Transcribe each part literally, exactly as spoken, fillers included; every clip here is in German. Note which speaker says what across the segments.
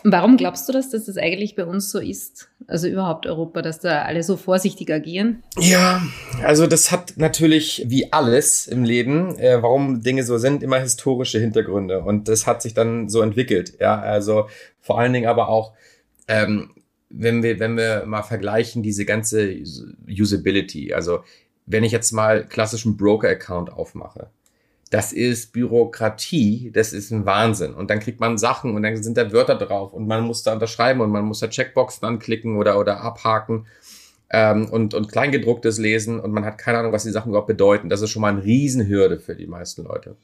Speaker 1: Warum glaubst du, dass das, das eigentlich bei uns so ist? Also überhaupt Europa, dass da alle so vorsichtig agieren?
Speaker 2: Ja, also das hat natürlich wie alles im Leben, äh, warum Dinge so sind, immer historische Hintergründe. Und das hat sich dann so entwickelt. Ja, also vor allen Dingen aber auch, ähm, wenn wir, wenn wir mal vergleichen, diese ganze Usability. Also wenn ich jetzt mal klassischen Broker-Account aufmache, das ist Bürokratie, das ist ein Wahnsinn. Und dann kriegt man Sachen und dann sind da Wörter drauf und man muss da unterschreiben und man muss da Checkboxen anklicken oder, oder abhaken ähm, und, und Kleingedrucktes lesen und man hat keine Ahnung, was die Sachen überhaupt bedeuten. Das ist schon mal eine Riesenhürde für die meisten Leute.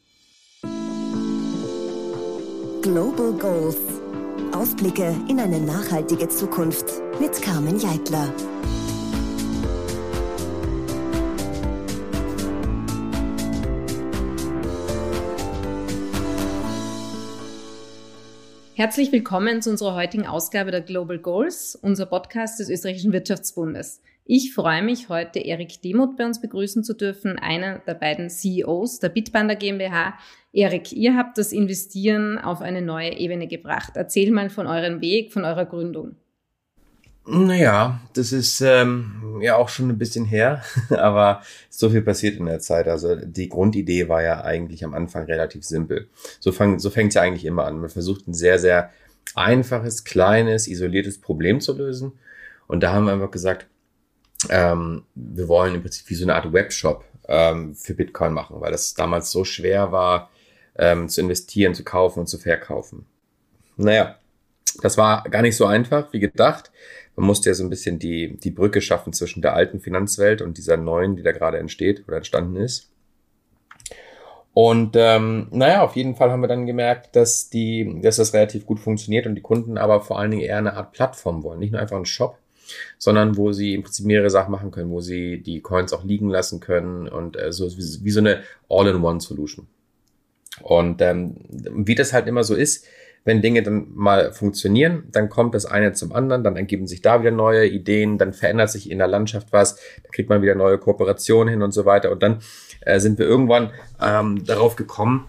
Speaker 3: Global Goals. Ausblicke in eine nachhaltige Zukunft mit Carmen Jeitler.
Speaker 1: Herzlich willkommen zu unserer heutigen Ausgabe der Global Goals, unser Podcast des Österreichischen Wirtschaftsbundes. Ich freue mich, heute Erik Demuth bei uns begrüßen zu dürfen, einer der beiden C E Os der Bitpanda GmbH. Erik, ihr habt das Investieren auf eine neue Ebene gebracht. Erzähl mal von eurem Weg, von eurer Gründung.
Speaker 2: Naja, das ist ähm, ja auch schon ein bisschen her, aber so viel passiert in der Zeit. Also die Grundidee war ja eigentlich am Anfang relativ simpel. So, fang, so fängt es ja eigentlich immer an. Man versucht ein sehr, sehr einfaches, kleines, isoliertes Problem zu lösen. Und da haben wir einfach gesagt, ähm, wir wollen im Prinzip wie so eine Art Webshop ähm, für Bitcoin machen, weil das damals so schwer war, ähm, zu investieren, zu kaufen und zu verkaufen. Naja, das war gar nicht so einfach wie gedacht. Man musste ja so ein bisschen die, die Brücke schaffen zwischen der alten Finanzwelt und dieser neuen, die da gerade entsteht oder entstanden ist. Und ähm, naja, auf jeden Fall haben wir dann gemerkt, dass die, dass das relativ gut funktioniert und die Kunden aber vor allen Dingen eher eine Art Plattform wollen. Nicht nur einfach einen Shop, sondern wo sie im Prinzip mehrere Sachen machen können, wo sie die Coins auch liegen lassen können und äh, so wie, wie so eine All-in-One-Solution. Und ähm, wie das halt immer so ist, wenn Dinge dann mal funktionieren, dann kommt das eine zum anderen, dann ergeben sich da wieder neue Ideen, dann verändert sich in der Landschaft was, dann kriegt man wieder neue Kooperationen hin und so weiter. Und dann äh, sind wir irgendwann ähm, darauf gekommen,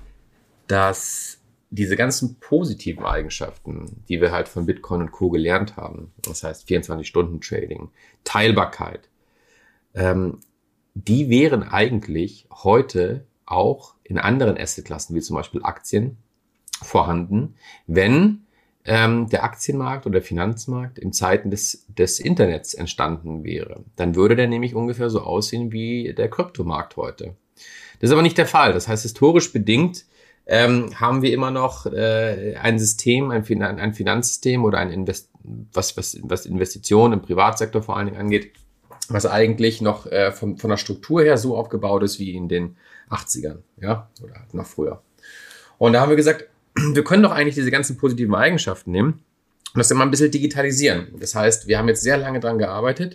Speaker 2: dass diese ganzen positiven Eigenschaften, die wir halt von Bitcoin und Co. gelernt haben, das heißt vierundzwanzig-Stunden-Trading, Teilbarkeit, ähm, die wären eigentlich heute auch in anderen Assetklassen, wie zum Beispiel Aktien, vorhanden, wenn ähm, der Aktienmarkt oder der Finanzmarkt in Zeiten des, des Internets entstanden wäre. Dann würde der nämlich ungefähr so aussehen wie der Kryptomarkt heute. Das ist aber nicht der Fall. Das heißt, historisch bedingt ähm, haben wir immer noch äh, ein System, ein, fin- ein Finanzsystem oder ein Invest- was, was, was Investitionen im Privatsektor vor allen Dingen angeht, was eigentlich noch äh, von, von der Struktur her so aufgebaut ist wie in den achtzigern, ja, oder halt noch früher. Und da haben wir gesagt, wir können doch eigentlich diese ganzen positiven Eigenschaften nehmen und das immer ein bisschen digitalisieren. Das heißt, wir haben jetzt sehr lange dran gearbeitet,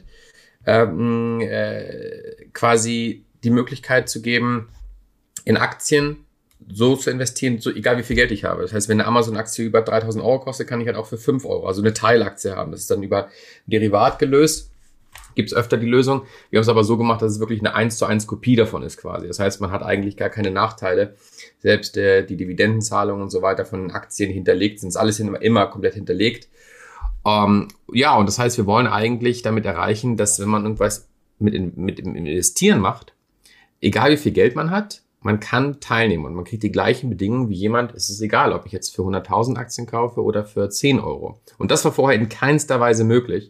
Speaker 2: ähm, äh, quasi die Möglichkeit zu geben, in Aktien so zu investieren, so egal wie viel Geld ich habe. Das heißt, wenn eine Amazon-Aktie über dreitausend Euro kostet, kann ich halt auch für fünf Euro, also eine Teilaktie haben. Das ist dann über Derivat gelöst. Gibt es öfter die Lösung. Wir haben es aber so gemacht, dass es wirklich eine eins zu eins Kopie davon ist quasi. Das heißt, man hat eigentlich gar keine Nachteile. Selbst äh, die Dividendenzahlungen und so weiter von den Aktien hinterlegt sind, ist alles immer, immer komplett hinterlegt. Ähm, ja, und das heißt, wir wollen eigentlich damit erreichen, dass wenn man irgendwas mit, in, mit im Investieren macht, egal wie viel Geld man hat, man kann teilnehmen und man kriegt die gleichen Bedingungen wie jemand. Es ist egal, ob ich jetzt für hunderttausend Aktien kaufe oder für zehn Euro. Und das war vorher in keinster Weise möglich.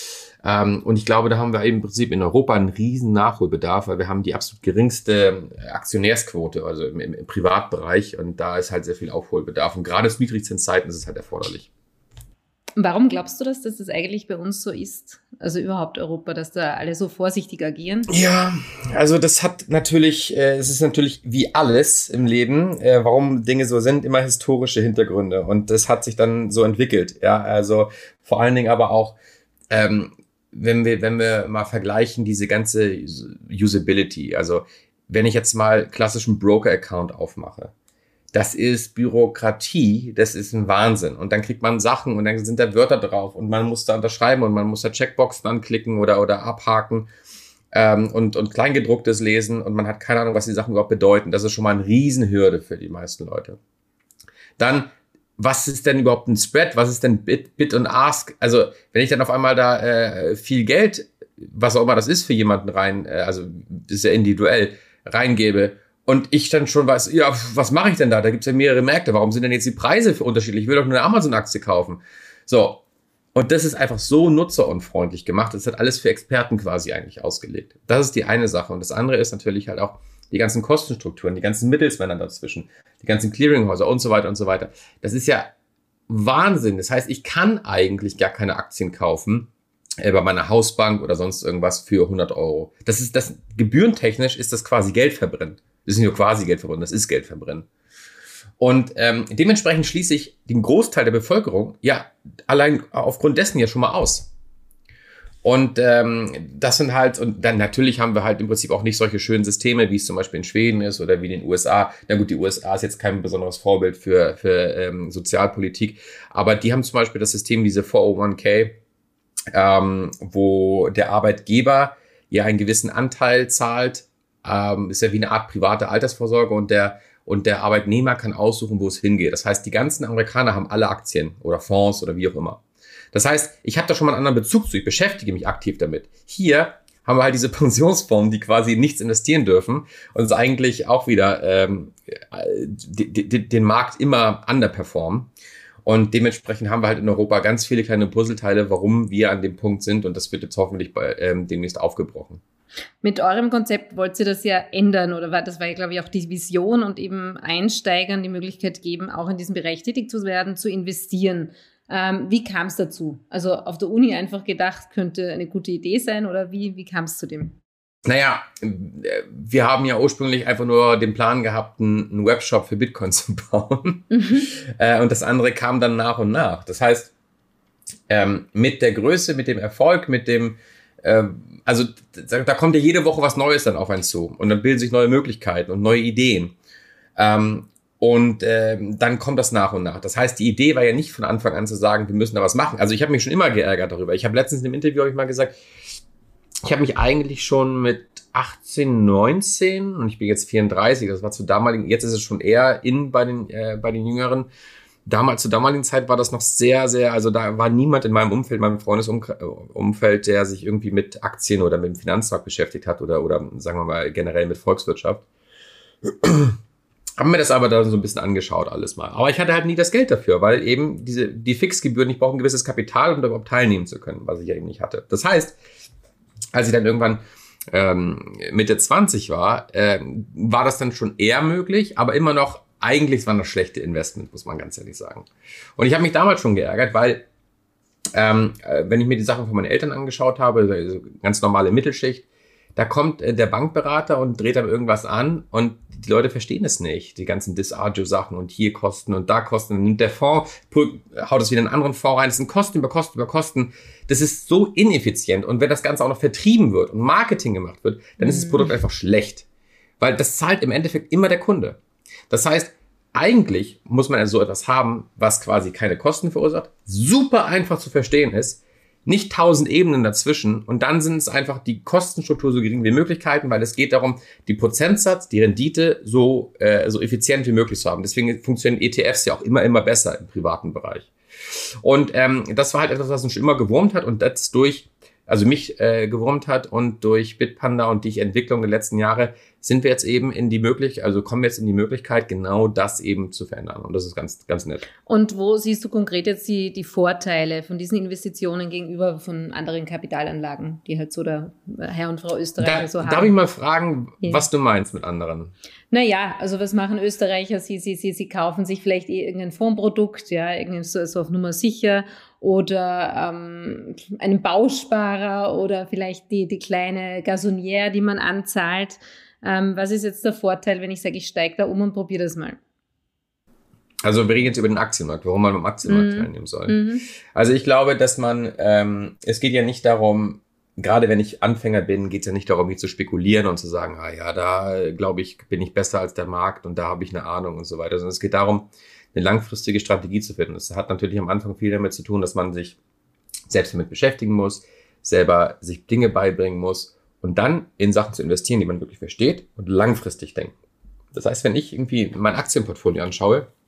Speaker 2: Und ich glaube, da haben wir im Prinzip in Europa einen riesen Nachholbedarf, weil wir haben die absolut geringste Aktionärsquote, also im, im, im Privatbereich. Und da ist halt sehr viel Aufholbedarf. Und gerade zu Niedrigzinszeiten ist es halt erforderlich.
Speaker 1: Warum glaubst du, dass das, das eigentlich bei uns so ist? Also überhaupt Europa, dass da alle so vorsichtig agieren?
Speaker 2: Ja, also das hat natürlich, äh, es ist natürlich wie alles im Leben, äh, warum Dinge so sind, immer historische Hintergründe. Und das hat sich dann so entwickelt. Ja, also vor allen Dingen aber auch, ähm, wenn wir, wenn wir mal vergleichen, diese ganze Usability, also wenn ich jetzt mal klassischen Broker-Account aufmache, das ist Bürokratie, das ist ein Wahnsinn. Und dann kriegt man Sachen und dann sind da Wörter drauf und man muss da unterschreiben und man muss da Checkboxen anklicken oder, oder abhaken ähm, und, und Kleingedrucktes lesen und man hat keine Ahnung, was die Sachen überhaupt bedeuten. Das ist schon mal eine Riesenhürde für die meisten Leute. Dann was ist denn überhaupt ein Spread? Was ist denn Bid, Bid und Ask? Also wenn ich dann auf einmal da äh, viel Geld, was auch immer das ist für jemanden rein, äh, also das ist ja individuell, reingebe und ich dann schon weiß, ja, was mache ich denn da? Da gibt's ja mehrere Märkte. Warum sind denn jetzt die Preise für unterschiedlich? Ich will doch nur eine Amazon-Aktie kaufen. So, und das ist einfach so nutzerunfreundlich gemacht. Das hat alles für Experten quasi eigentlich ausgelegt. Das ist die eine Sache. Und das andere ist natürlich halt auch die ganzen Kostenstrukturen, die ganzen Mittelsmänner dazwischen, die ganzen Clearinghäuser und so weiter und so weiter. Das ist ja Wahnsinn. Das heißt, ich kann eigentlich gar keine Aktien kaufen äh, bei meiner Hausbank oder sonst irgendwas für hundert Euro. Das ist das, gebührentechnisch ist das quasi Geld verbrennen. Das ist nicht nur quasi Geld verbrennen, das ist Geld verbrennen. Und ähm, dementsprechend schließe ich den Großteil der Bevölkerung ja allein aufgrund dessen ja schon mal aus. Und ähm, das sind halt, und dann natürlich haben wir halt im Prinzip auch nicht solche schönen Systeme, wie es zum Beispiel in Schweden ist oder wie in den U S A. Na gut, die U S A ist jetzt kein besonderes Vorbild für, für ähm, Sozialpolitik, aber die haben zum Beispiel das System, diese vier oh eins k, ähm, wo der Arbeitgeber ja einen gewissen Anteil zahlt, ähm, ist ja wie eine Art private Altersvorsorge und der Und der Arbeitnehmer kann aussuchen, wo es hingeht. Das heißt, die ganzen Amerikaner haben alle Aktien oder Fonds oder wie auch immer. Das heißt, ich habe da schon mal einen anderen Bezug zu. Ich beschäftige mich aktiv damit. Hier haben wir halt diese Pensionsfonds, die quasi in nichts investieren dürfen und es eigentlich auch wieder ähm, die, die, den Markt immer underperformen. Und dementsprechend haben wir halt in Europa ganz viele kleine Puzzleteile, warum wir an dem Punkt sind. Und das wird jetzt hoffentlich bei, ähm, demnächst aufgebrochen.
Speaker 1: Mit eurem Konzept wollt ihr das ja ändern, oder war, das war ja, glaube ich, auch die Vision und eben Einsteigern die Möglichkeit geben, auch in diesem Bereich tätig zu werden, zu investieren. Ähm, wie kam es dazu? Also auf der Uni einfach gedacht, könnte eine gute Idee sein, oder wie, wie kam es zu dem?
Speaker 2: Naja, wir haben ja ursprünglich einfach nur den Plan gehabt, einen Webshop für Bitcoin zu bauen. Mhm. Äh, und das andere kam dann nach und nach. Das heißt, ähm, mit der Größe, mit dem Erfolg, mit dem Also da kommt ja jede Woche was Neues dann auf einen zu und dann bilden sich neue Möglichkeiten und neue Ideen. Ähm, und ähm, dann kommt das nach und nach. Das heißt, die Idee war ja nicht von Anfang an zu sagen, wir müssen da was machen. Also ich habe mich schon immer geärgert darüber. Ich habe letztens in einem Interview hab ich mal gesagt, ich habe mich eigentlich schon mit achtzehn, neunzehn und ich bin jetzt vierunddreißig, das war zu damaligen, jetzt ist es schon eher in bei den äh, bei den Jüngeren. Damals, zur damaligen Zeit war das noch sehr, sehr, also da war niemand in meinem Umfeld, meinem Freundesumfeld, der sich irgendwie mit Aktien oder mit dem Finanzmarkt beschäftigt hat oder, oder sagen wir mal generell mit Volkswirtschaft. Haben mir das aber dann so ein bisschen angeschaut alles mal. Aber ich hatte halt nie das Geld dafür, weil eben diese, die Fixgebühren, ich brauche ein gewisses Kapital, um da überhaupt teilnehmen zu können, was ich ja eben nicht hatte. Das heißt, als ich dann irgendwann ähm, Mitte zwanzig war, äh, war das dann schon eher möglich, aber immer noch eigentlich waren das schlechte Investment, muss man ganz ehrlich sagen. Und ich habe mich damals schon geärgert, weil ähm, wenn ich mir die Sachen von meinen Eltern angeschaut habe, also ganz normale Mittelschicht, da kommt äh, der Bankberater und dreht dann irgendwas an und die Leute verstehen es nicht, die ganzen Disagio-Sachen und hier Kosten und da Kosten. Dann nimmt der Fonds, haut es wieder in einen anderen Fonds rein, das sind Kosten über Kosten über Kosten. Das ist so ineffizient und wenn das Ganze auch noch vertrieben wird und Marketing gemacht wird, dann ist das Produkt einfach schlecht, weil das zahlt im Endeffekt immer der Kunde. Das heißt, eigentlich muss man also so etwas haben, was quasi keine Kosten verursacht, super einfach zu verstehen ist, nicht tausend Ebenen dazwischen und dann sind es einfach die Kostenstruktur so gering wie Möglichkeiten, weil es geht darum, die Prozentsatz, die Rendite so, äh, so effizient wie möglich zu haben. Deswegen funktionieren E T Fs ja auch immer, immer besser im privaten Bereich. Und ähm, das war halt etwas, was uns schon immer gewurmt hat und das durch, also mich äh, gewurmt hat und durch Bitpanda und die Entwicklung der letzten Jahre sind wir jetzt eben in die Möglichkeit, also kommen wir jetzt in die Möglichkeit, genau das eben zu verändern. Und das ist ganz, ganz nett.
Speaker 1: Und wo siehst du konkret jetzt die, die Vorteile von diesen Investitionen gegenüber von anderen Kapitalanlagen, die halt so der Herr und Frau Österreicher
Speaker 2: da,
Speaker 1: so haben?
Speaker 2: Darf ich mal fragen,
Speaker 1: ja.
Speaker 2: was du meinst mit anderen?
Speaker 1: Naja, also was machen Österreicher? Sie, sie, sie, sie kaufen sich vielleicht eh irgendein Fondsprodukt, ja, irgendwie so, so auf Nummer sicher oder ähm, einen Bausparer oder vielleicht die, die kleine Gasonnière, die man anzahlt. Ähm, was ist jetzt der Vorteil, wenn ich sage, ich steige da um und probiere das mal?
Speaker 2: Also wir reden jetzt über den Aktienmarkt, warum man beim Aktienmarkt mm. teilnehmen soll. Mm. Also ich glaube, dass man, ähm, es geht ja nicht darum, gerade wenn ich Anfänger bin, geht es ja nicht darum, hier zu spekulieren und zu sagen, ah ja, da glaube ich, bin ich besser als der Markt und da habe ich eine Ahnung und so weiter, sondern es geht darum, eine langfristige Strategie zu finden. Das hat natürlich am Anfang viel damit zu tun, dass man sich selbst damit beschäftigen muss, selber sich Dinge beibringen muss und dann in Sachen zu investieren, die man wirklich versteht und langfristig denkt. Das heißt, wenn ich irgendwie mein Aktienportfolio anschaue,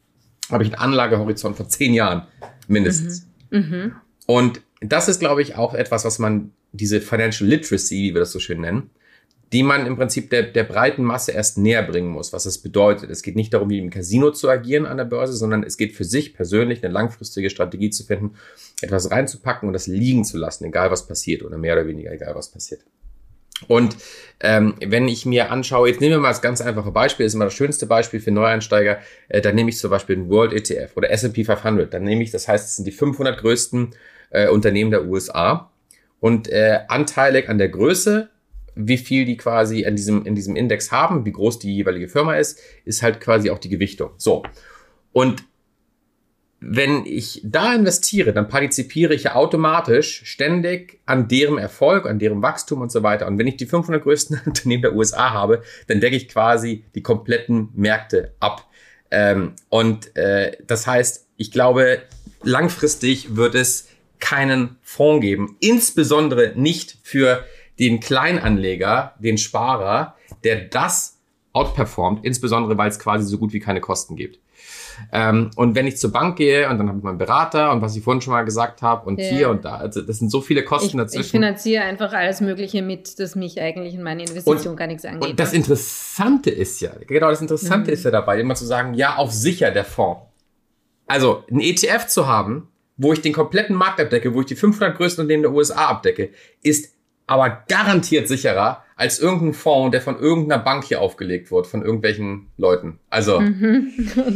Speaker 2: habe ich einen Anlagehorizont von zehn Jahren mindestens.
Speaker 1: Mhm. Mhm.
Speaker 2: Und das ist, glaube ich, auch etwas, was man, diese Financial Literacy, wie wir das so schön nennen, die man im Prinzip der, der breiten Masse erst näher bringen muss, was das bedeutet. Es geht nicht darum, wie im Casino zu agieren an der Börse, sondern es geht für sich persönlich eine langfristige Strategie zu finden, etwas reinzupacken und das liegen zu lassen, egal was passiert oder mehr oder weniger egal was passiert. Und ähm, wenn ich mir anschaue, jetzt nehmen wir mal das ganz einfache Beispiel, das ist immer das schönste Beispiel für Neueinsteiger, äh, dann nehme ich zum Beispiel den World E T F oder S and P fünfhundert, dann nehme ich, das heißt, es sind die fünfhundert größten äh, Unternehmen der U S A und äh, anteilig an der Größe, wie viel die quasi in diesem, in diesem Index haben, wie groß die jeweilige Firma ist, ist halt quasi auch die Gewichtung. So. Und wenn ich da investiere, dann partizipiere ich ja automatisch ständig an deren Erfolg, an deren Wachstum und so weiter. Und wenn ich die fünfhundert größten Unternehmen der U S A habe, dann decke ich quasi die kompletten Märkte ab. Ähm, und äh, das heißt, ich glaube, langfristig wird es keinen Fonds geben, insbesondere nicht für den Kleinanleger, den Sparer, der das outperformt, insbesondere weil es quasi so gut wie keine Kosten gibt. Ähm, und wenn ich zur Bank gehe und dann habe ich meinen Berater und was ich vorhin schon mal gesagt habe und ja. hier und da, also das sind so viele Kosten
Speaker 1: ich,
Speaker 2: dazwischen.
Speaker 1: Ich finanziere einfach alles Mögliche mit, das mich eigentlich in meine Investition und, gar nichts angeht.
Speaker 2: Und das Interessante ist ja, genau das Interessante mhm. ist ja dabei, immer zu sagen, ja, auf sicher der Fonds. Also ein E T F zu haben, wo ich den kompletten Markt abdecke, wo ich die fünfhundert größten Unternehmen der U S A abdecke, ist aber garantiert sicherer als irgendein Fonds, der von irgendeiner Bank hier aufgelegt wird, von irgendwelchen Leuten. Also mhm.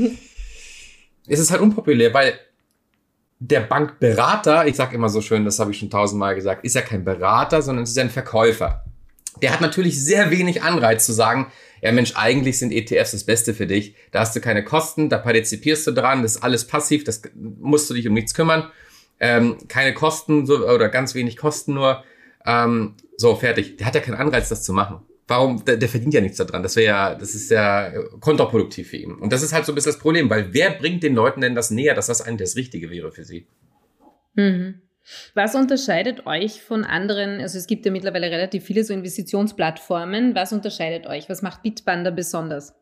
Speaker 2: es ist halt unpopulär, weil der Bankberater, ich sage immer so schön, das habe ich schon tausendmal gesagt, ist ja kein Berater, sondern es ist ein Verkäufer. Der hat natürlich sehr wenig Anreiz zu sagen, ja Mensch, eigentlich sind E T Fs das Beste für dich. Da hast du keine Kosten, da partizipierst du dran, das ist alles passiv, das musst du dich um nichts kümmern. Ähm, keine Kosten so, oder ganz wenig Kosten nur. Ähm, so, fertig. Der hat ja keinen Anreiz, das zu machen. Warum? Der, der verdient ja nichts daran. Das wäre ja, das ist ja kontraproduktiv für ihn. Und das ist halt so ein bisschen das Problem, weil wer bringt den Leuten denn das näher, dass das eigentlich das Richtige wäre für sie?
Speaker 1: Mhm. Was unterscheidet euch von anderen? Also es gibt ja mittlerweile relativ viele so Investitionsplattformen. Was unterscheidet euch? Was macht Bitpanda besonders?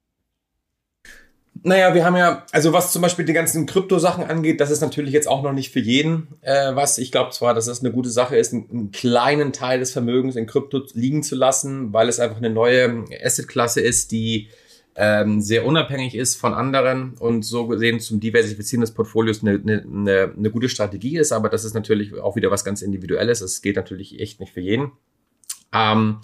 Speaker 2: Naja, wir haben ja, also was zum Beispiel die ganzen Krypto-Sachen angeht, das ist natürlich jetzt auch noch nicht für jeden äh, was. Ich glaube zwar, dass es eine gute Sache ist, einen, einen kleinen Teil des Vermögens in Krypto liegen zu lassen, weil es einfach eine neue Asset-Klasse ist, die ähm, sehr unabhängig ist von anderen und so gesehen zum Diversifizieren des Portfolios eine, eine, eine gute Strategie ist. Aber das ist natürlich auch wieder was ganz Individuelles. Es geht natürlich echt nicht für jeden. Ähm,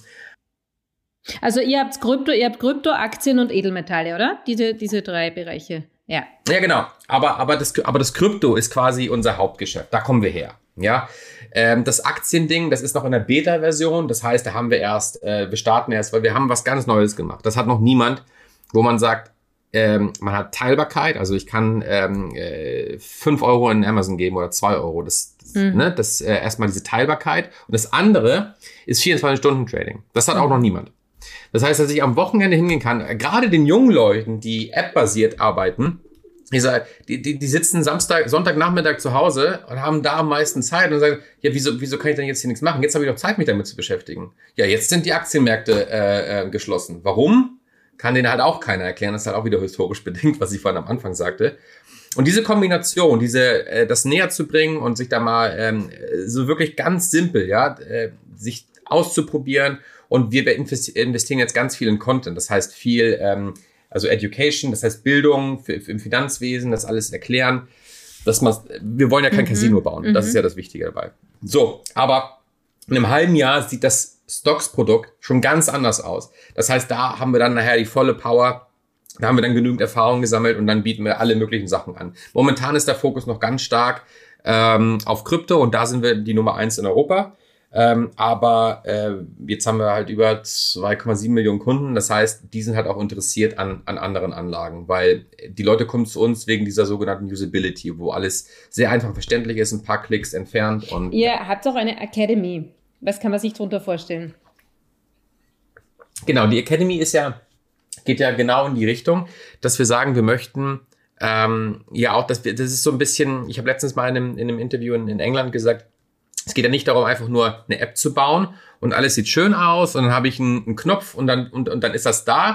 Speaker 1: Also ihr habt Krypto, ihr habt Krypto, Aktien und Edelmetalle, oder? Diese, diese drei Bereiche. Ja.
Speaker 2: Ja, genau. Aber, aber das, aber das Krypto ist quasi unser Hauptgeschäft. Da kommen wir her. Ja. Ähm, das Aktiending, das ist noch in der Beta-Version. Das heißt, da haben wir erst, äh, wir starten erst, weil wir haben was ganz Neues gemacht. Das hat noch niemand, wo man sagt, ähm, man hat Teilbarkeit. Also ich kann ähm, äh, fünf Euro in Amazon geben oder zwei Euro. Das, das, mhm. ne, das äh, erstmal diese Teilbarkeit. Und das andere ist vierundzwanzig-Stunden-Trading. Das hat mhm. auch noch niemand. Das heißt, dass ich am Wochenende hingehen kann, gerade den jungen Leuten, die App-basiert arbeiten, die, die, die sitzen Samstag, Sonntagnachmittag zu Hause und haben da am meisten Zeit und sagen, ja, wieso, wieso kann ich denn jetzt hier nichts machen? Jetzt habe ich doch Zeit, mich damit zu beschäftigen. Ja, jetzt sind die Aktienmärkte äh, äh, geschlossen. Warum? Kann denen halt auch keiner erklären. Das ist halt auch wieder historisch bedingt, was ich vorhin am Anfang sagte. Und diese Kombination, diese äh, das näher zu bringen und sich da mal ähm, so wirklich ganz simpel, ja, äh, sich auszuprobieren. Und wir investieren jetzt ganz viel in Content, das heißt viel, ähm, also Education, das heißt Bildung für, für im Finanzwesen, das alles erklären. Dass man, wir wollen ja kein mhm. Casino bauen, mhm. das ist ja das Wichtige dabei. So, aber in einem halben Jahr sieht das Stocks-Produkt schon ganz anders aus. Das heißt, da haben wir dann nachher die volle Power, da haben wir dann genügend Erfahrung gesammelt und dann bieten wir alle möglichen Sachen an. Momentan ist der Fokus noch ganz stark ähm, auf Krypto und da sind wir die Nummer eins in Europa. Ähm, aber äh, jetzt haben wir halt über zwei Komma sieben Millionen Kunden. Das heißt, die sind halt auch interessiert an, an anderen Anlagen, weil die Leute kommen zu uns wegen dieser sogenannten Usability, wo alles sehr einfach verständlich ist, ein paar Klicks entfernt. Und
Speaker 1: ihr habt auch eine Academy. Was kann man sich darunter vorstellen?
Speaker 2: Genau, die Academy ist ja, geht ja genau in die Richtung, dass wir sagen, wir möchten ähm, ja auch, dass wir, das ist so ein bisschen, ich habe letztens mal in einem, in einem Interview in, in England gesagt, es geht ja nicht darum, einfach nur eine App zu bauen und alles sieht schön aus und dann habe ich einen, einen Knopf und dann und, und dann ist das da,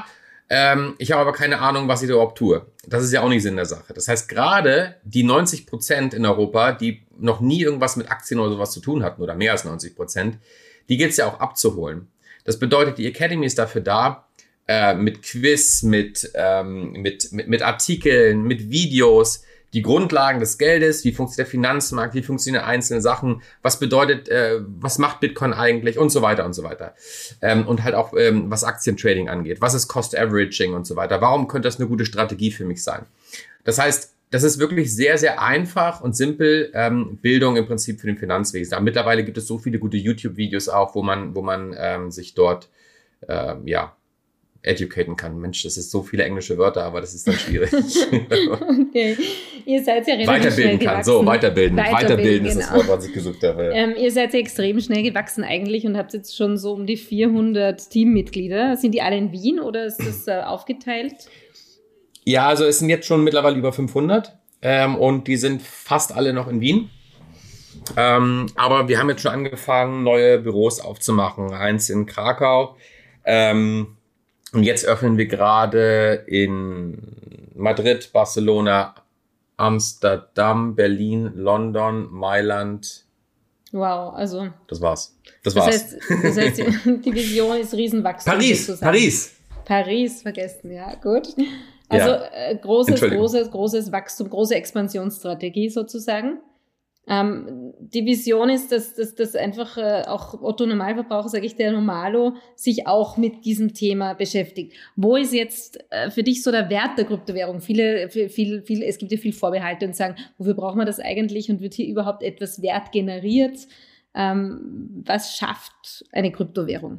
Speaker 2: Ähm, ich habe aber keine Ahnung, was ich da überhaupt tue. Das ist ja auch nicht Sinn der Sache. Das heißt, gerade die neunzig Prozent in Europa, die noch nie irgendwas mit Aktien oder sowas zu tun hatten, oder mehr als neunzig Prozent, die gilt es ja auch abzuholen. Das bedeutet, die Academy ist dafür da, äh, mit Quiz, mit, ähm, mit, mit, mit Artikeln, mit Videos, die Grundlagen des Geldes, wie funktioniert der Finanzmarkt, wie funktionieren einzelne Sachen, was bedeutet, äh, was macht Bitcoin eigentlich und so weiter und so weiter. Ähm, und halt auch, ähm, was Aktientrading angeht, was ist Cost Averaging und so weiter. Warum könnte das eine gute Strategie für mich sein? Das heißt, das ist wirklich sehr, sehr einfach und simpel, ähm, Bildung im Prinzip für den Finanzwesen. Aber mittlerweile gibt es so viele gute YouTube-Videos auch, wo man, wo man ähm, sich dort, ähm, ja, educaten kann. Mensch, das ist so viele englische Wörter, aber das ist dann schwierig.
Speaker 1: Okay. Ihr seid ja relativ
Speaker 2: weiterbilden
Speaker 1: schnell
Speaker 2: kann.
Speaker 1: gewachsen.
Speaker 2: So, weiterbilden.
Speaker 1: Weiterbilden,
Speaker 2: weiterbilden ist
Speaker 1: genau.
Speaker 2: das Wort, was ich gesucht habe. Ja.
Speaker 1: Ähm, ihr seid ja extrem schnell gewachsen eigentlich und habt jetzt schon so um die vierhundert Teammitglieder. Sind die alle in Wien oder ist das äh, aufgeteilt?
Speaker 2: Ja, also es sind jetzt schon mittlerweile über fünfhundert ähm, und die sind fast alle noch in Wien. Ähm, aber wir haben jetzt schon angefangen, neue Büros aufzumachen. Eins in Krakau. Ähm, Und jetzt öffnen wir gerade in Madrid, Barcelona, Amsterdam, Berlin, London, Mailand.
Speaker 1: Wow, also.
Speaker 2: Das war's. Das,
Speaker 1: Das
Speaker 2: war's.
Speaker 1: heißt, das heißt, die Vision ist Riesenwachstum.
Speaker 2: Paris,
Speaker 1: sozusagen.
Speaker 2: Paris.
Speaker 1: Paris vergessen, ja, gut. Also
Speaker 2: Ja.
Speaker 1: äh, großes,
Speaker 2: Entschuldigung.
Speaker 1: großes, großes Wachstum, große Expansionsstrategie sozusagen. Ähm, die Vision ist, dass, dass, dass einfach äh, auch Otto Normalverbraucher, sage ich, der Normalo, sich auch mit diesem Thema beschäftigt. Wo ist jetzt äh, für dich so der Wert der Kryptowährung? Viele, viel, viel, viel, es gibt ja viel Vorbehalte und sagen, wofür braucht man das eigentlich und wird hier überhaupt etwas Wert generiert? Ähm, was schafft eine Kryptowährung?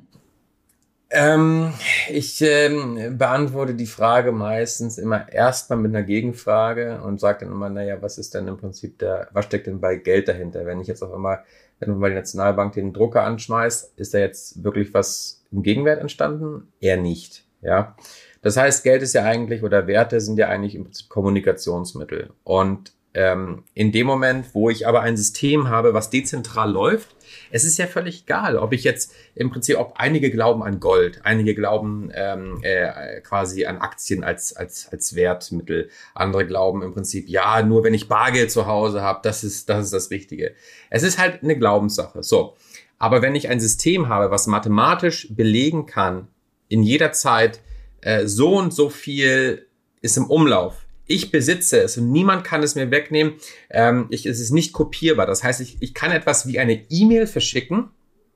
Speaker 2: Ähm, ich ähm, beantworte die Frage meistens immer erstmal mit einer Gegenfrage und sage dann immer, naja, was ist denn im Prinzip der, was steckt denn bei Geld dahinter? Wenn ich jetzt auf einmal, wenn mal die Nationalbank den Drucker anschmeißt, ist da jetzt wirklich was im Gegenwert entstanden? Eher nicht, ja. Das heißt, Geld ist ja eigentlich, oder Werte sind ja eigentlich im Prinzip Kommunikationsmittel. Und ähm, in dem Moment, wo ich aber ein System habe, was dezentral läuft, es ist ja völlig egal, ob ich jetzt im Prinzip, ob einige glauben an Gold, einige glauben ähm, äh, quasi an Aktien als als als Wertmittel, andere glauben im Prinzip, ja, nur wenn ich Bargeld zu Hause habe, das ist das ist das Wichtige. Es ist halt eine Glaubenssache. So, aber wenn ich ein System habe, was mathematisch belegen kann, in jeder Zeit äh, so und so viel ist im Umlauf. Ich besitze es und niemand kann es mir wegnehmen. Ähm, ich, es ist nicht kopierbar. Das heißt, ich, ich kann etwas wie eine E-Mail verschicken,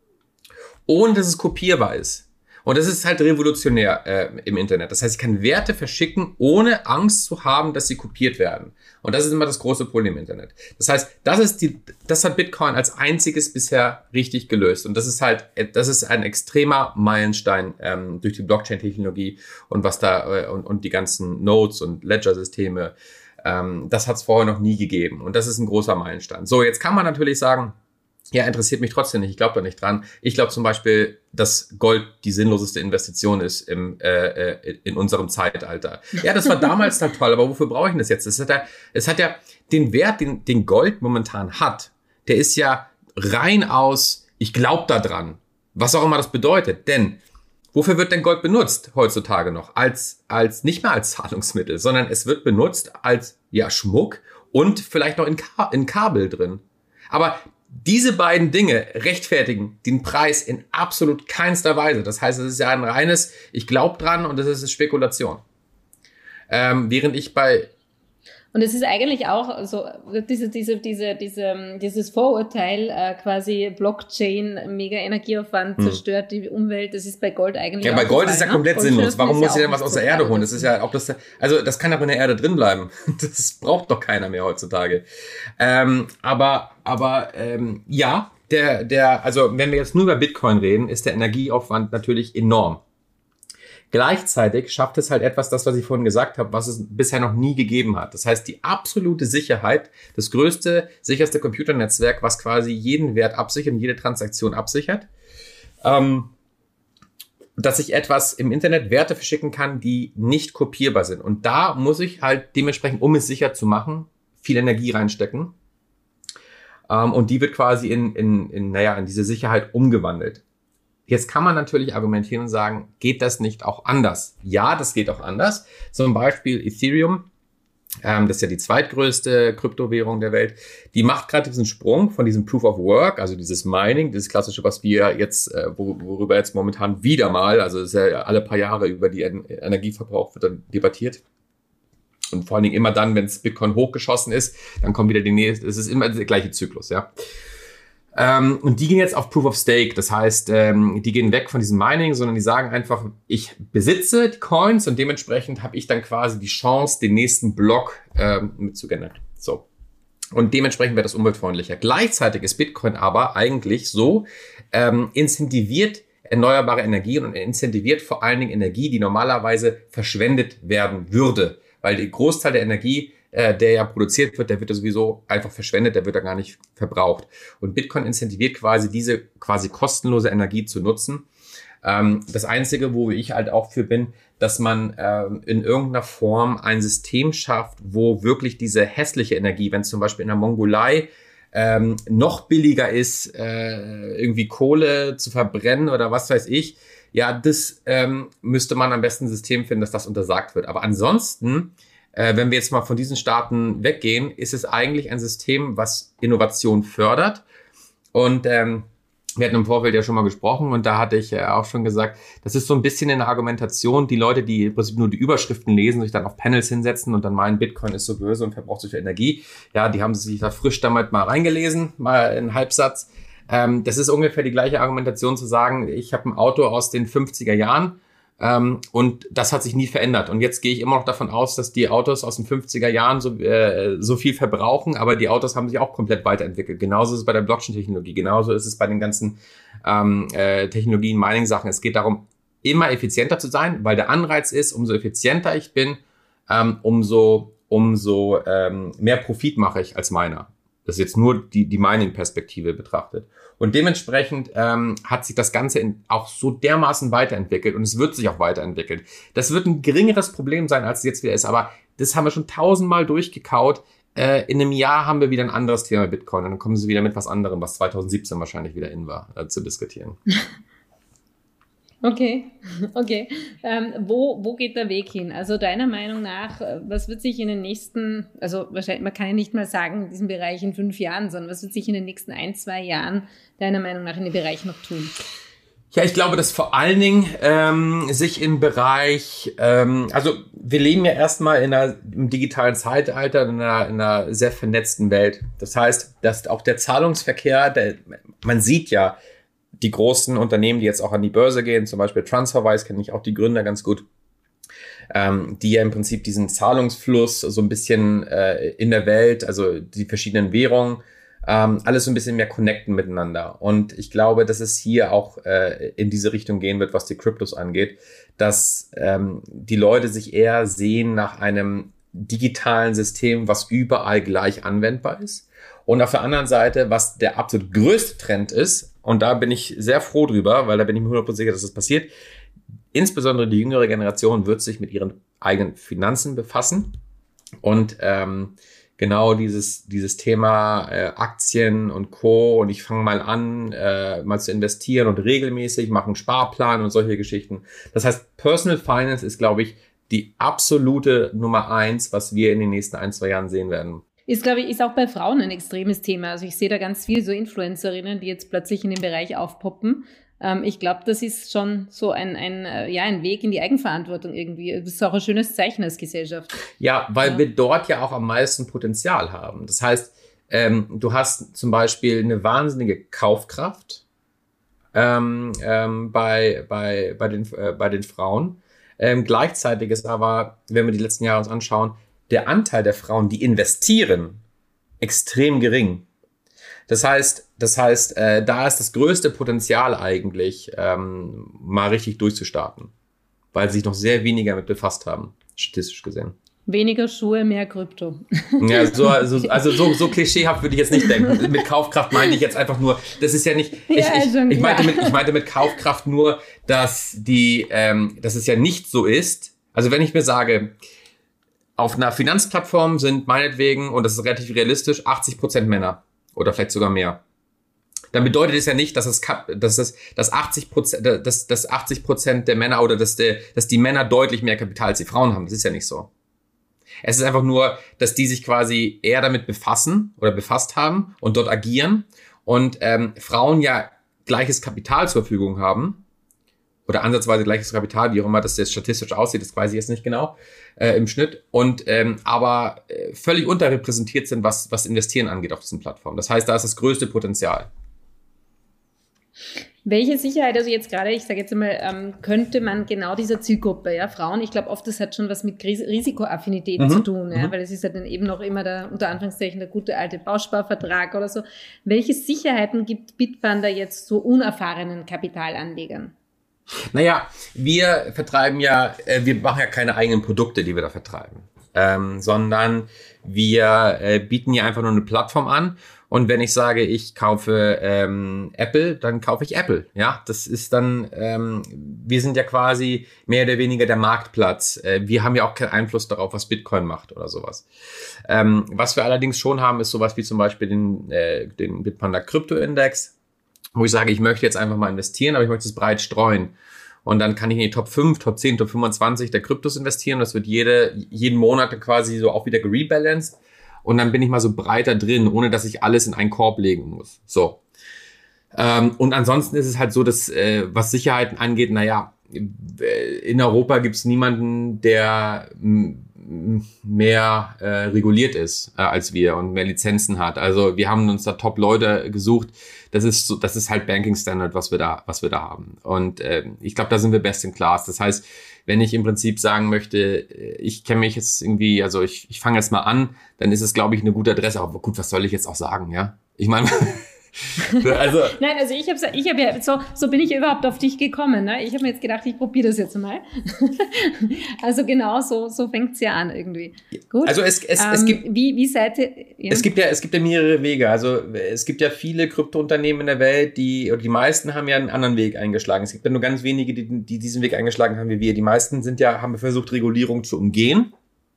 Speaker 2: ohne dass es kopierbar ist. Und das ist halt revolutionär äh, im Internet. Das heißt, ich kann Werte verschicken, ohne Angst zu haben, dass sie kopiert werden. Und das ist immer das große Problem im Internet. Das heißt, das ist die, das hat Bitcoin als einziges bisher richtig gelöst. Und das ist halt, das ist ein extremer Meilenstein ähm, durch die Blockchain-Technologie und was da äh, und, und die ganzen Nodes und Ledger-Systeme. Ähm, das hat es vorher noch nie gegeben. Und das ist ein großer Meilenstein. So, jetzt kann man natürlich sagen, ja, interessiert mich trotzdem nicht. Ich glaube da nicht dran. Ich glaube zum Beispiel, dass Gold die sinnloseste Investition ist im, äh, äh, in unserem Zeitalter. Ja, das war damals dann toll, aber wofür brauche ich das jetzt? Es hat ja, es hat ja den Wert, den, den Gold momentan hat, der ist ja rein aus, ich glaube da dran. Was auch immer das bedeutet. Denn wofür wird denn Gold benutzt heutzutage noch? Als, als, nicht mehr als Zahlungsmittel, sondern es wird benutzt als, ja, Schmuck und vielleicht noch in, Ka- in Kabel drin. Aber diese beiden Dinge rechtfertigen den Preis in absolut keinster Weise. Das heißt, es ist ja ein reines, ich glaube dran und das ist Spekulation. Ähm, während ich bei...
Speaker 1: Und es ist eigentlich auch so, diese, diese, diese, diese, dieses Vorurteil, äh, quasi Blockchain, mega Energieaufwand, hm. zerstört die Umwelt, das ist bei Gold eigentlich
Speaker 2: Ja,
Speaker 1: auch
Speaker 2: bei Gold ist ja
Speaker 1: ne?
Speaker 2: komplett sinnlos. Warum muss
Speaker 1: ja
Speaker 2: ich denn was aus der Erde holen? Das ist ja, ob das, also das kann doch in der Erde drin bleiben. Das braucht doch keiner mehr heutzutage. Ähm, aber, aber, ähm, ja, der, der, also wenn wir jetzt nur über Bitcoin reden, ist der Energieaufwand natürlich enorm. Gleichzeitig schafft es halt etwas, das, was ich vorhin gesagt habe, was es bisher noch nie gegeben hat. Das heißt, die absolute Sicherheit, das größte, sicherste Computernetzwerk, was quasi jeden Wert absichert und jede Transaktion absichert, ähm, dass ich etwas im Internet Werte verschicken kann, die nicht kopierbar sind. Und da muss ich halt dementsprechend, um es sicher zu machen, viel Energie reinstecken. Ähm, und die wird quasi in, in, in, naja, in diese Sicherheit umgewandelt. Jetzt kann man natürlich argumentieren und sagen, geht das nicht auch anders? Ja, das geht auch anders. Zum Beispiel Ethereum, ähm, das ist ja die zweitgrößte Kryptowährung der Welt, die macht gerade diesen Sprung von diesem Proof of Work, also dieses Mining, dieses klassische, was wir jetzt, äh, worüber jetzt momentan wieder mal, also es ist ja alle paar Jahre über die en- Energieverbrauch wird dann debattiert. Und vor allen Dingen immer dann, wenn es Bitcoin hochgeschossen ist, dann kommt wieder die nächste, es ist immer der gleiche Zyklus, ja. Ähm, und die gehen jetzt auf Proof of Stake. Das heißt, ähm, die gehen weg von diesem Mining, sondern die sagen einfach, ich besitze die Coins und dementsprechend habe ich dann quasi die Chance, den nächsten Block ähm, mit zu generieren. So. Und dementsprechend wird das umweltfreundlicher. Gleichzeitig ist Bitcoin aber eigentlich so ähm, incentiviert erneuerbare Energien und incentiviert vor allen Dingen Energie, die normalerweise verschwendet werden würde. Weil der Großteil der Energie, äh, der ja produziert wird, der wird ja sowieso einfach verschwendet, der wird ja gar nicht verbraucht. Und Bitcoin incentiviert quasi diese quasi kostenlose Energie zu nutzen. Ähm, das Einzige, wo ich halt auch für bin, dass man ähm, in irgendeiner Form ein System schafft, wo wirklich diese hässliche Energie, wenn es zum Beispiel in der Mongolei ähm, noch billiger ist, äh, irgendwie Kohle zu verbrennen oder was weiß ich, ja, das ähm, müsste man am besten ein System finden, dass das untersagt wird. Aber ansonsten, äh, wenn wir jetzt mal von diesen Staaten weggehen, ist es eigentlich ein System, was Innovation fördert. Und ähm, wir hatten im Vorfeld ja schon mal gesprochen und da hatte ich äh, auch schon gesagt, das ist so ein bisschen in der Argumentation, die Leute, die im Prinzip nur die Überschriften lesen, sich dann auf Panels hinsetzen und dann meinen, Bitcoin ist so böse und verbraucht so viel Energie. Ja, die haben sich da frisch damit mal reingelesen, mal einen Halbsatz. Ähm, das ist ungefähr die gleiche Argumentation zu sagen, ich habe ein Auto aus den fünfziger Jahren ähm, und das hat sich nie verändert. Und jetzt gehe ich immer noch davon aus, dass die Autos aus den fünfziger Jahren so, äh, so viel verbrauchen, aber die Autos haben sich auch komplett weiterentwickelt. Genauso ist es bei der Blockchain-Technologie, genauso ist es bei den ganzen ähm, äh, Technologien, Mining-Sachen. Es geht darum, immer effizienter zu sein, weil der Anreiz ist, umso effizienter ich bin, ähm, umso, umso ähm, mehr Profit mache ich als Miner. Das ist jetzt nur die, die Mining-Perspektive betrachtet. Und dementsprechend ähm, hat sich das Ganze in, auch so dermaßen weiterentwickelt und es wird sich auch weiterentwickeln. Das wird ein geringeres Problem sein, als es jetzt wieder ist, aber das haben wir schon tausendmal durchgekaut. Äh, in einem Jahr haben wir wieder ein anderes Thema Bitcoin und dann kommen sie wieder mit was anderem, was zwanzig siebzehn wahrscheinlich wieder in war, äh, zu diskutieren.
Speaker 1: Okay, okay. Ähm, wo, wo geht der Weg hin? Also deiner Meinung nach, was wird sich in den nächsten, also wahrscheinlich, man kann ja nicht mal sagen, in diesem Bereich in fünf Jahren, sondern was wird sich in den nächsten ein, zwei Jahren deiner Meinung nach in dem Bereich noch tun?
Speaker 2: Ja, ich glaube, dass vor allen Dingen ähm, sich im Bereich, ähm, also wir leben ja erstmal in einer, im digitalen Zeitalter, in einer, in einer sehr vernetzten Welt. Das heißt, dass auch der Zahlungsverkehr, der, man sieht ja, die großen Unternehmen, die jetzt auch an die Börse gehen, zum Beispiel TransferWise, kenne ich auch die Gründer ganz gut, ähm, die ja im Prinzip diesen Zahlungsfluss so ein bisschen äh, in der Welt, also die verschiedenen Währungen, ähm, alles so ein bisschen mehr connecten miteinander. Und ich glaube, dass es hier auch äh, in diese Richtung gehen wird, was die Kryptos angeht, dass ähm, die Leute sich eher sehen nach einem digitalen System, was überall gleich anwendbar ist. Und auf der anderen Seite, was der absolut größte Trend ist, und da bin ich sehr froh drüber, weil da bin ich mir hundert Prozent sicher, dass das passiert, insbesondere die jüngere Generation wird sich mit ihren eigenen Finanzen befassen und ähm, genau dieses dieses Thema äh, Aktien und Co. und ich fange mal an, äh, mal zu investieren und regelmäßig mache einen Sparplan und solche Geschichten. Das heißt, Personal Finance ist, glaube ich, die absolute Nummer eins, was wir in den nächsten ein, zwei Jahren sehen werden.
Speaker 1: Ist, glaube ich, ist auch bei Frauen ein extremes Thema. Also ich sehe da ganz viele so Influencerinnen, die jetzt plötzlich in dem Bereich aufpoppen. Ähm, ich glaube, das ist schon so ein, ein, ja, ein Weg in die Eigenverantwortung irgendwie. Das ist auch ein schönes Zeichen als Gesellschaft.
Speaker 2: Ja, weil
Speaker 1: ja.
Speaker 2: wir dort ja auch am meisten Potenzial haben. Das heißt, ähm, du hast zum Beispiel eine wahnsinnige Kaufkraft ähm, ähm, bei, bei, bei, den, äh, bei den Frauen. Ähm, gleichzeitig ist aber, wenn wir die letzten Jahre uns anschauen, der Anteil der Frauen, die investieren, extrem gering. Das heißt, das heißt, äh, da ist das größte Potenzial eigentlich, ähm, mal richtig durchzustarten, weil sie sich noch sehr weniger damit befasst haben, statistisch gesehen.
Speaker 1: Weniger Schuhe, mehr Krypto.
Speaker 2: Ja, so, also, also so, so klischeehaft würde ich jetzt nicht denken. Mit Kaufkraft meinte ich jetzt einfach nur, das ist ja nicht, ich,
Speaker 1: ja,
Speaker 2: ich,
Speaker 1: schon
Speaker 2: ich, meinte
Speaker 1: klar.
Speaker 2: mit, ich meinte mit Kaufkraft nur, dass die, ähm, dass es ja nicht so ist. Also wenn ich mir sage, auf einer Finanzplattform sind meinetwegen, und das ist relativ realistisch, achtzig Prozent Männer oder vielleicht sogar mehr. dann bedeutet es ja nicht, dass es dass das dass achtzig Prozent dass, dass achtzig Prozent der Männer oder dass der dass die Männer deutlich mehr Kapital als die Frauen haben. Das ist ja nicht so. Es ist einfach nur, dass die sich quasi eher damit befassen oder befasst haben und dort agieren und ähm, Frauen ja gleiches Kapital zur Verfügung haben oder ansatzweise gleiches Kapital, wie auch immer das jetzt statistisch aussieht, das weiß ich jetzt nicht genau äh, im Schnitt und ähm, aber äh, völlig unterrepräsentiert sind, was was Investieren angeht auf diesen Plattformen. Das heißt, da ist das größte Potenzial.
Speaker 1: Welche Sicherheit, also jetzt gerade, ich sage jetzt einmal, ähm, könnte man genau dieser Zielgruppe, ja, Frauen, ich glaube oft, das hat schon was mit Ris- Risikoaffinität mhm. zu tun, ja, mhm. weil es ist ja dann eben noch immer der, unter Anführungszeichen, der gute alte Bausparvertrag oder so. Welche Sicherheiten gibt Bitpanda jetzt so unerfahrenen Kapitalanlegern?
Speaker 2: Naja, wir vertreiben ja, äh, wir machen ja keine eigenen Produkte, die wir da vertreiben, ähm, sondern wir äh, bieten ja einfach nur eine Plattform an. Und wenn ich sage, ich kaufe ähm, Apple, dann kaufe ich Apple. Ja, das ist dann, ähm, wir sind ja quasi mehr oder weniger der Marktplatz. Äh, wir haben ja auch keinen Einfluss darauf, was Bitcoin macht oder sowas. Ähm, was wir allerdings schon haben, ist sowas wie zum Beispiel den, äh, den Bitpanda Krypto-Index, wo ich sage, ich möchte jetzt einfach mal investieren, aber ich möchte es breit streuen. Und dann kann ich in die Top fünf, Top zehn, Top fünfundzwanzig der Kryptos investieren. Das wird jede, jeden Monat quasi so auch wieder gerebalanced. Und dann bin ich mal so breiter drin, ohne dass ich alles in einen Korb legen muss. So. Ähm, und ansonsten ist es halt so, dass äh, was Sicherheiten angeht, naja, in Europa gibt es niemanden, der m- mehr äh, reguliert ist äh, als wir und mehr Lizenzen hat. Also wir haben uns da Top-Leute gesucht. Das ist so, das ist halt Banking Standard, was wir da, was wir da haben. Und äh, ich glaube, da sind wir best in class. Das heißt, wenn ich im Prinzip sagen möchte, ich kenne mich jetzt irgendwie, also ich, ich fange jetzt mal an, dann ist es, glaube ich, eine gute Adresse. Aber gut, was soll ich jetzt auch sagen, ja? Ich meine, also
Speaker 1: nein, also ich habe ich hab ja, so, so bin ich überhaupt auf dich gekommen. Ne? Ich habe mir jetzt gedacht, ich probiere das jetzt mal. Also genau, so, so fängt es ja an irgendwie. Gut.
Speaker 2: Also es, es,
Speaker 1: ähm,
Speaker 2: es gibt,
Speaker 1: wie, wie seid ihr? Ja.
Speaker 2: Es gibt ja, es gibt ja mehrere Wege. Also es gibt ja viele Kryptounternehmen in der Welt, die, oder die meisten haben ja einen anderen Weg eingeschlagen. Es gibt ja nur ganz wenige, die, die diesen Weg eingeschlagen haben wie wir. Die meisten sind ja, haben versucht, Regulierung zu umgehen.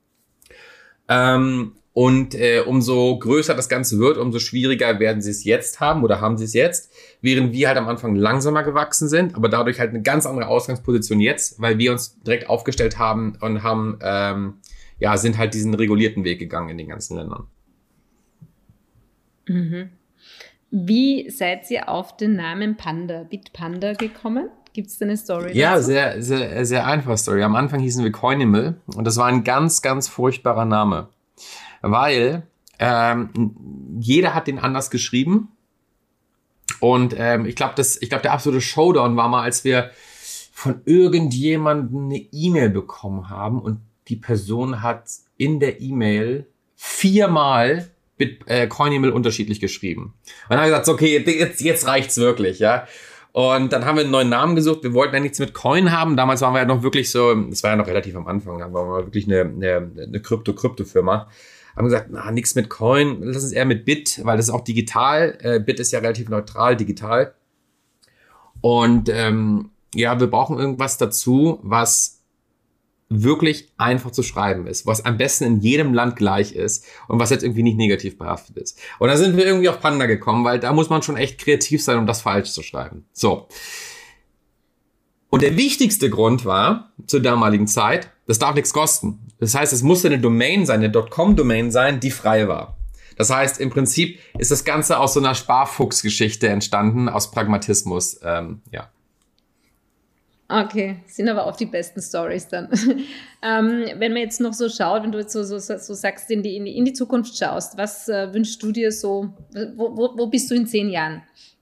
Speaker 2: Ähm, Und äh, umso größer das Ganze wird, umso schwieriger werden sie es jetzt haben oder haben sie es jetzt, während wir halt am Anfang langsamer gewachsen sind, aber dadurch halt eine ganz andere Ausgangsposition jetzt, weil wir uns direkt aufgestellt haben und haben, ähm, ja, sind halt diesen regulierten Weg gegangen in den ganzen Ländern.
Speaker 1: Mhm. Wie seid ihr auf den Namen Panda, Bitpanda gekommen? Gibt es da eine Story
Speaker 2: Ja,
Speaker 1: dazu?
Speaker 2: sehr, sehr, sehr einfache Story. Am Anfang hießen wir Coinimal und das war ein ganz, ganz furchtbarer Name. Weil ähm, jeder hat den anders geschrieben und ähm, ich glaube, das, ich glaube, der absolute Showdown war mal, als wir von irgendjemandem eine E-Mail bekommen haben und die Person hat in der E-Mail viermal mit äh, Coinimal unterschiedlich geschrieben. Und dann haben wir gesagt, okay, jetzt, jetzt reicht's wirklich, ja. Und dann haben wir einen neuen Namen gesucht. Wir wollten ja nichts mit Coin haben. Damals waren wir ja noch wirklich so, das war ja noch relativ am Anfang, da waren wir wirklich eine, eine, eine Krypto-Krypto-Firma. Haben gesagt, na, nichts mit Coin, lass uns eher mit Bit, weil das ist auch digital. Äh, Bit ist ja relativ neutral, digital. Und ähm, ja, wir brauchen irgendwas dazu, was wirklich einfach zu schreiben ist, was am besten in jedem Land gleich ist und was jetzt irgendwie nicht negativ behaftet ist. Und da sind wir irgendwie auf Panda gekommen, weil da muss man schon echt kreativ sein, um das falsch zu schreiben. So. Und der wichtigste Grund war, zur damaligen Zeit, das darf nichts kosten. Das heißt, es musste eine Domain sein, eine .com-Domain sein, die frei war. Das heißt, im Prinzip ist das Ganze aus so einer Sparfuchs-Geschichte entstanden, aus Pragmatismus, ähm, ja.
Speaker 1: Okay, sind aber auch die besten Stories dann. ähm, wenn man jetzt noch so schaut, wenn du jetzt so, so, so sagst, in die, in, die, in die Zukunft schaust, was äh, wünschst du dir so, wo, wo, wo bist du in zehn Jahren?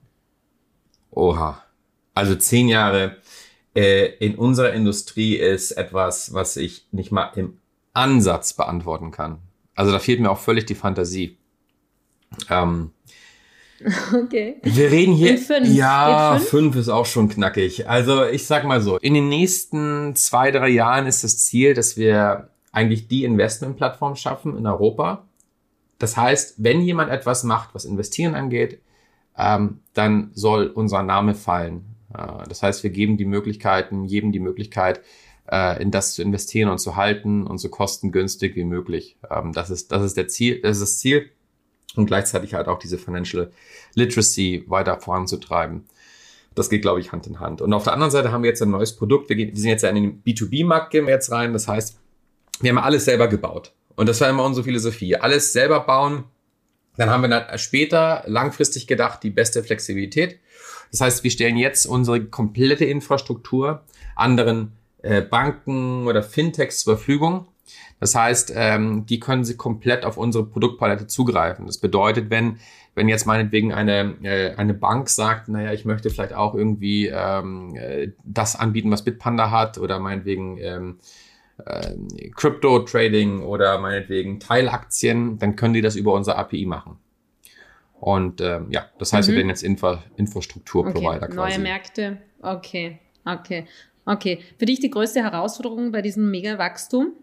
Speaker 2: Oha, also zehn Jahre äh, in unserer Industrie ist etwas, was ich nicht mal im Ansatz beantworten kann. Also da fehlt mir auch völlig die Fantasie. Ähm,
Speaker 1: Okay.
Speaker 2: Wir reden hier,
Speaker 1: in fünf.
Speaker 2: ja,
Speaker 1: in fünf?
Speaker 2: fünf ist auch schon knackig. Also ich sag mal so, in den nächsten zwei, drei Jahren ist das Ziel, dass wir eigentlich die Investmentplattform schaffen in Europa. Das heißt, wenn jemand etwas macht, was Investieren angeht, ähm, dann soll unser Name fallen. Äh, das heißt, wir geben die Möglichkeiten, jedem die Möglichkeit, äh, in das zu investieren und zu halten und so kostengünstig wie möglich. Ähm, das ist, das ist der Ziel, das ist das Ziel. und gleichzeitig halt auch diese Financial Literacy weiter voranzutreiben. Das geht, glaube ich, Hand in Hand. Und auf der anderen Seite haben wir jetzt ein neues Produkt. Wir, gehen, wir sind jetzt in den B zwei B-Markt, gehen wir jetzt rein. Das heißt, wir haben alles selber gebaut. Und das war immer unsere Philosophie. Alles selber bauen. Dann haben wir dann später langfristig gedacht, die beste Flexibilität. Das heißt, wir stellen jetzt unsere komplette Infrastruktur anderen äh, Banken oder Fintechs zur Verfügung. Das heißt, ähm, die können sie komplett auf unsere Produktpalette zugreifen. Das bedeutet, wenn wenn jetzt meinetwegen eine äh, eine Bank sagt, naja, ich möchte vielleicht auch irgendwie ähm, äh, das anbieten, was Bitpanda hat, oder meinetwegen ähm, äh, Crypto-Trading oder meinetwegen Teilaktien, dann können die das über unser A P I machen. Und ähm, ja, das heißt, mhm. wir werden jetzt Infra- Infrastrukturprovider
Speaker 1: okay,
Speaker 2: quasi.
Speaker 1: Neue Märkte, okay, okay, okay. Für dich die größte Herausforderung bei diesem Mega-Wachstum?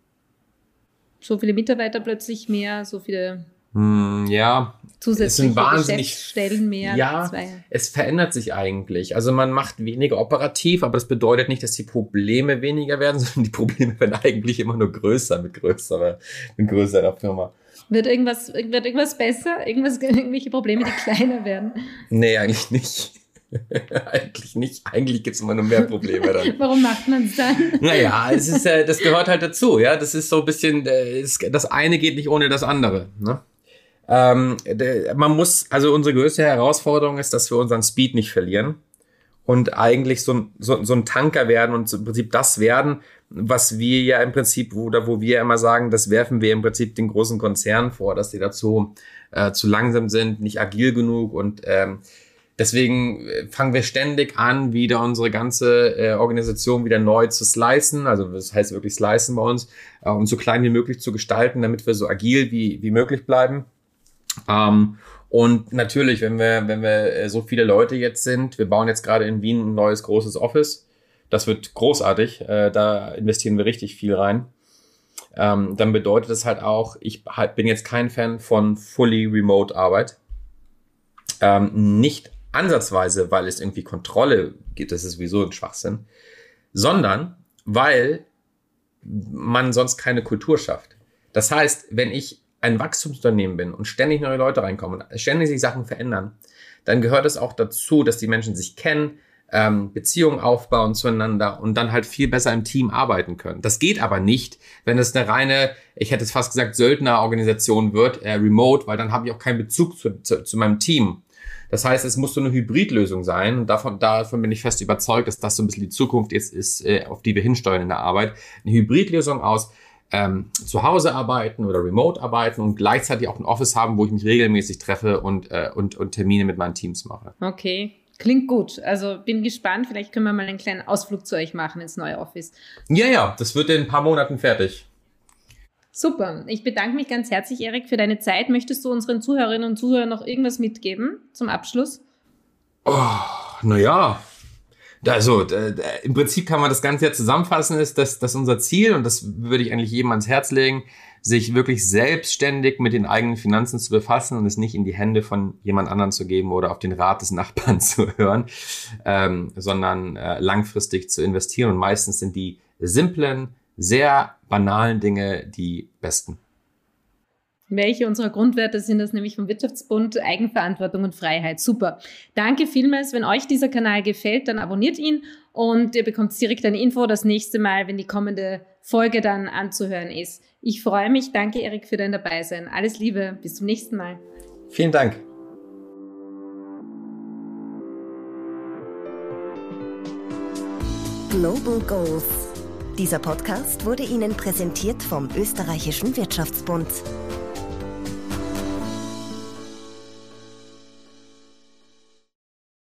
Speaker 1: So viele Mitarbeiter plötzlich mehr, so viele
Speaker 2: hm, ja,
Speaker 1: zusätzliche
Speaker 2: es sind wahnsinnig,
Speaker 1: Geschäftsstellen mehr.
Speaker 2: Ja, zwei. Es verändert sich eigentlich. Also man macht weniger operativ, aber das bedeutet nicht, dass die Probleme weniger werden, sondern die Probleme werden eigentlich immer nur größer mit größerer, mit größerer Firma.
Speaker 1: Wird irgendwas, wird irgendwas besser? Irgendwas, irgendwelche Probleme, die kleiner werden?
Speaker 2: Nee, eigentlich nicht. Eigentlich nicht. Eigentlich gibt's immer nur mehr Probleme dann.
Speaker 1: Warum macht man es dann?
Speaker 2: Naja, es ist, äh, das gehört halt dazu. Ja, das ist so ein bisschen, äh, es, das eine geht nicht ohne das andere. Ne? Ähm, de, man muss, also unsere größte Herausforderung ist, dass wir unseren Speed nicht verlieren und eigentlich so, so, so ein Tanker werden und im Prinzip das werden, was wir ja im Prinzip, oder wo wir immer sagen, das werfen wir im Prinzip den großen Konzernen vor, dass die dazu äh, zu langsam sind, nicht agil genug, und ähm, deswegen fangen wir ständig an, wieder unsere ganze äh, Organisation wieder neu zu slicen, also das heißt wirklich slicen bei uns, äh, und so klein wie möglich zu gestalten, damit wir so agil wie wie möglich bleiben. Ähm, und natürlich, wenn wir wenn wir äh, so viele Leute jetzt sind, wir bauen jetzt gerade in Wien ein neues großes Office, das wird großartig, äh, da investieren wir richtig viel rein. Ähm, dann bedeutet das halt auch, ich halt bin jetzt kein Fan von fully remote Arbeit. Ähm, nicht ansatzweise, weil es irgendwie Kontrolle gibt, das ist sowieso ein Schwachsinn, sondern weil man sonst keine Kultur schafft. Das heißt, wenn ich ein Wachstumsunternehmen bin und ständig neue Leute reinkommen und ständig sich Sachen verändern, dann gehört es auch dazu, dass die Menschen sich kennen, ähm, Beziehungen aufbauen zueinander und dann halt viel besser im Team arbeiten können. Das geht aber nicht, wenn es eine reine, ich hätte es fast gesagt, Söldnerorganisation wird, äh, remote, weil dann habe ich auch keinen Bezug zu, zu, zu meinem Team. Das heißt, es muss so eine Hybridlösung sein, und davon, davon bin ich fest überzeugt, dass das so ein bisschen die Zukunft jetzt ist, äh, auf die wir hinsteuern in der Arbeit. Eine Hybridlösung aus ähm, zu Hause arbeiten oder remote arbeiten und gleichzeitig auch ein Office haben, wo ich mich regelmäßig treffe und, äh, und, und Termine mit meinen Teams mache.
Speaker 1: Okay, klingt gut. Also bin gespannt, vielleicht können wir mal einen kleinen Ausflug zu euch machen ins neue Office.
Speaker 2: Ja, ja, das wird in ein paar Monaten fertig.
Speaker 1: Super. Ich bedanke mich ganz herzlich, Erik, für deine Zeit. Möchtest du unseren Zuhörerinnen und Zuhörern noch irgendwas mitgeben zum Abschluss?
Speaker 2: Oh, naja, also äh, im Prinzip kann man das Ganze ja zusammenfassen, ist, dass, dass unser Ziel, und das würde ich eigentlich jedem ans Herz legen, sich wirklich selbstständig mit den eigenen Finanzen zu befassen und es nicht in die Hände von jemand anderen zu geben oder auf den Rat des Nachbarn zu hören, ähm, sondern äh, langfristig zu investieren. Und meistens sind die simplen, sehr banalen Dinge die besten.
Speaker 1: Welche unserer Grundwerte sind das nämlich vom Wirtschaftsbund? Eigenverantwortung und Freiheit. Super. Danke vielmals. Wenn euch dieser Kanal gefällt, dann abonniert ihn und ihr bekommt direkt eine Info das nächste Mal, wenn die kommende Folge dann anzuhören ist. Ich freue mich. Danke, Erik, für dein Dabeisein. Alles Liebe. Bis zum nächsten Mal.
Speaker 2: Vielen Dank.
Speaker 3: Global Goals. Dieser Podcast wurde Ihnen präsentiert vom Österreichischen Wirtschaftsbund.